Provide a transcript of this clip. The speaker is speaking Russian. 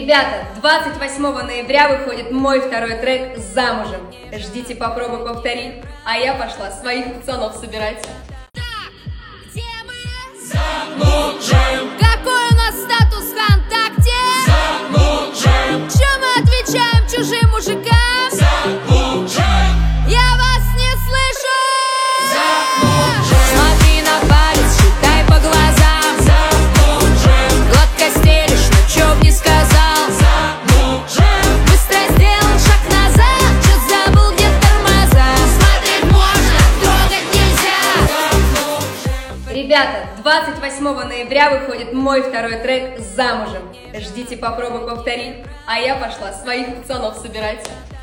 Ребята, 28 ноября выходит мой второй трек «Замужем». Ждите, попробуй повторить, а я пошла своих пацанов собирать. Так, где мы? Замужем. Какой у нас статус ВКонтакте? Замужем. Чё мы отвечаем чужим мужикам? Замужем. Я вас не слышу. Замужем. Смотри на палец, считай по глазам. Замужем. Гладко стелишь, но чё б не сказал. Замужем. Быстро сделал шаг назад, чё забыл, где тормоза. Смотреть можно, трогать нельзя. Замужем. Ребята, 28 ноября выходит мой второй трек «Замужем». Ждите, попробуй повторить, а я пошла своих пацанов собирать.